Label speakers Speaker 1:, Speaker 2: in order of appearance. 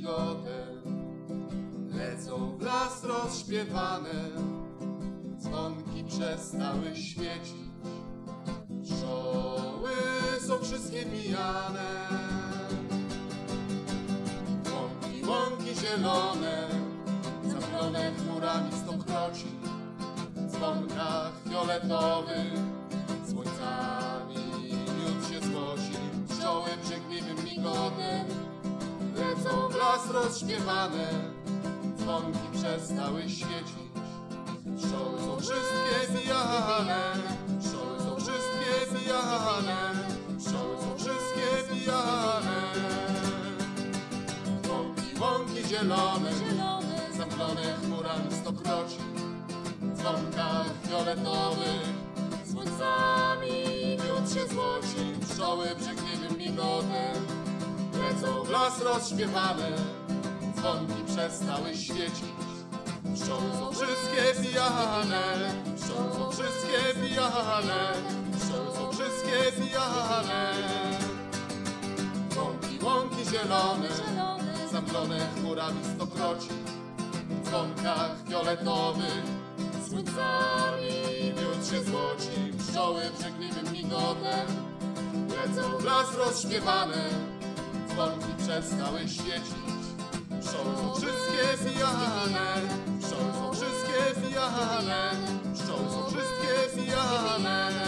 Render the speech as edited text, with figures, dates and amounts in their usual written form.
Speaker 1: migotem, lecą w las rozśpiewane, dzwonki przestały świecić, pszczoły są wszystkie pijane. Łąki zielone, zamglone chmurami stokroci, w dzwonkach fioletowych słońcami miód się złoci. Pszczoły brzękliwym migotem lecą w las rozśpiewane, dzwonki przestały świecić, pszczoły są wszystkie pijane, pszczoły są wszystkie pijane, pszczoły są wszystkie pijane. Łąki zielone, zamglone chmurami stokroci, w dzwonkach fioletowych słońcami miód się złoci. Pszczoły brzękliwym migotem lecą w las rozśpiewane, dzwonki przestały świecić, pszczoły są wszystkie pijane, pszczoły są wszystkie pijane, pszczoły są wszystkie pijane. Łąki zielone, zamglone chmurami stokroci, w dzwonkach fioletowych słońcami miód się złoci. Pszczoły brzękliwym migotem lecą w las rozśpiewane, dzwonki przestały świecić, pszczoły są wszystkie pijane, pszczoły są wszystkie pijane, pszczoły są wszystkie pijane.